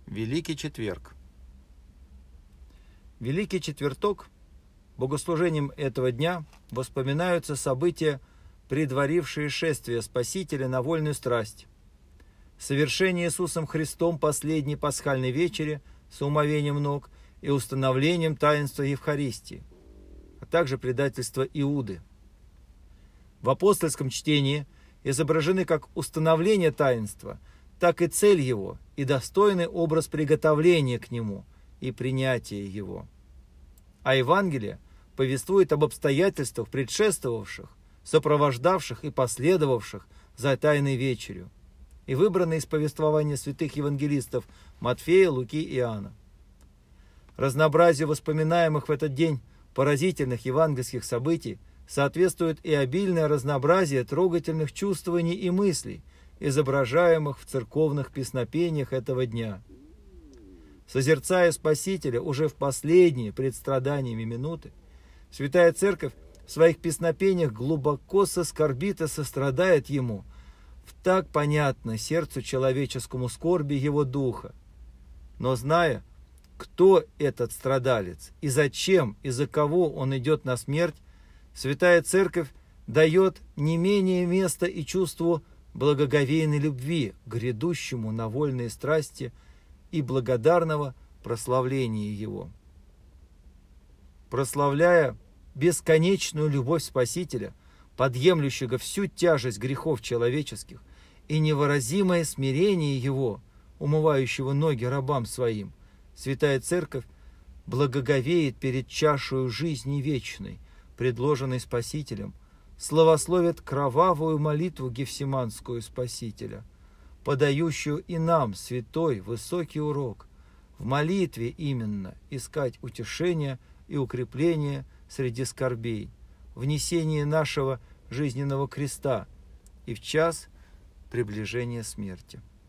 Великий четверг. Великий четверток, богослужением этого дня воспоминаются события, предварившие шествие Спасителя на вольную страсть, совершение Иисусом Христом последней пасхальной вечери с умовением ног и установлением таинства Евхаристии, а также предательство Иуды. В апостольском чтении изображены как установление таинства, так и цель его и достойный образ приготовления к нему и принятия его. А Евангелие повествует об обстоятельствах, предшествовавших, сопровождавших и последовавших за Тайной вечерью, и выбраны из повествования святых евангелистов Матфея, Луки и Иоанна. Разнообразию воспоминаемых в этот день поразительных евангельских событий соответствует и обильное разнообразие трогательных чувствований и мыслей, изображаемых в церковных песнопениях этого дня. Созерцая Спасителя уже в последние пред страданиями минуты, Святая Церковь в своих песнопениях глубоко соскорбит и сострадает Ему, в так понятно сердцу человеческому скорби Его Духа. Но зная, кто этот страдалец и зачем и за кого он идет на смерть, Святая Церковь дает не менее места и чувству благоговейной любви к грядущему на вольные страсти и благодарного прославления Его. Прославляя бесконечную любовь Спасителя, подъемлющего всю тяжесть грехов человеческих, и невыразимое смирение Его, умывающего ноги рабам Своим, Святая Церковь благоговеет перед чашею жизни вечной, предложенной Спасителем, славословит кровавую молитву Гефсиманскую Спасителя, подающую и нам святой высокий урок в молитве именно искать утешения и укрепления среди скорбей, в несении нашего жизненного креста и в час приближения смерти.